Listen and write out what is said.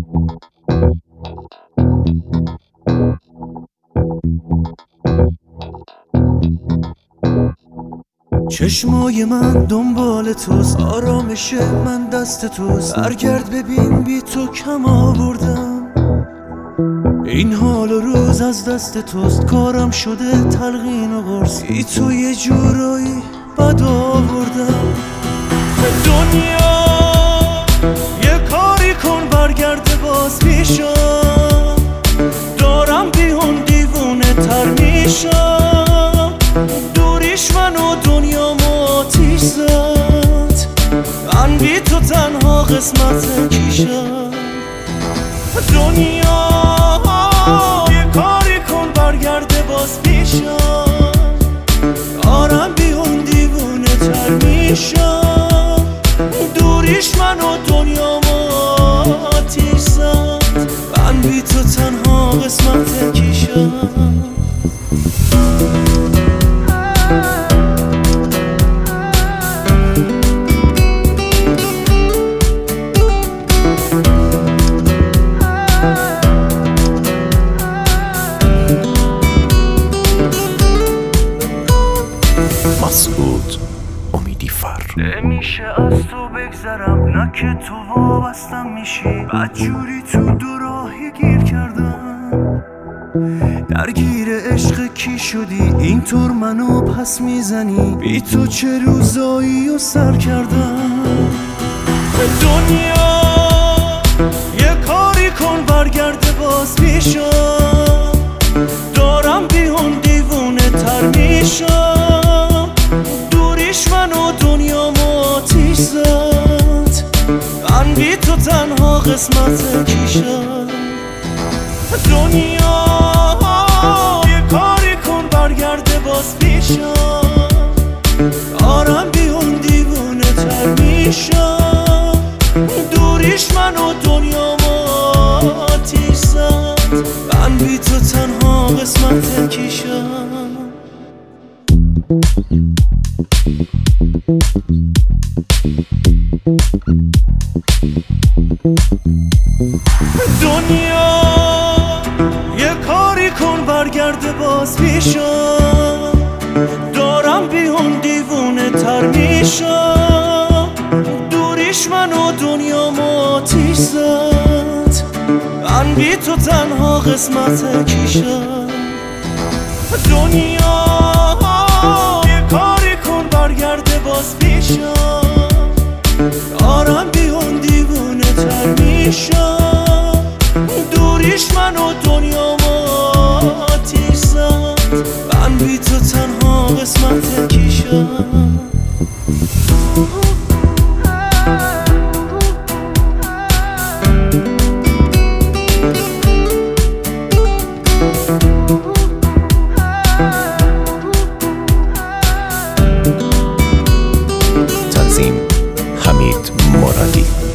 چشمای من دنبال توست، آرامش من دست توست. برگرد ببین بی تو کم آوردم، این حال و روز از دست توست. کارم شده تلقین و قرص، بی تو یه جورایی بد آوردم. دنیا یه کاری کن برگرد باز پیشم، دارم بیهون دیوونه تر میشم. دوریش منو دنیامو آتیش زد، من بی تو تنها قسمت کیشم. دنیا یه کاری کن برگرد باز پیشم، دارم بیهون دیوونه تر میشم. دوریش منو دنیامو آتیش زد، من بی تو تنها قسمت کیشم. مسعود امیدی فر. نمیشه از تو بگذرم، نه که تو وابستم میشی. بدجوری تو دو راهی گیر کردم، درگیر عشق کی شدی اینطور منو پس میزنی. بی تو چه روزایی و سر کردم. دنیا یه کاری کن برگرد باز پیشم، دارم بیهون دیوونه تر میشم. دوریش منو دنیامو آتیش زد، من بی تو تنها قسمت کیشم. دنیا یه کاری کن برگرد باز پیشم، دارم بیهون دیوونه تر میشم. دوریش منو دنیامو آتیش زد، من بی تو تنها قسمت کیشم. دنیا یه کاری کن برگرد باز پیشم، دارم بیهون دیوونه تر میشم. دوریش منو دنیامو آتیش زد، من بی تو تنها قسمت کیشم. دنیا یه کاری کن برگرد باز پیشم، دارم بیهون دیوونه تر میشم. دوریش منو دنیامو آتیش زد، من بی تو تنها قسمت کیشم. تنظیم حمید مرادی.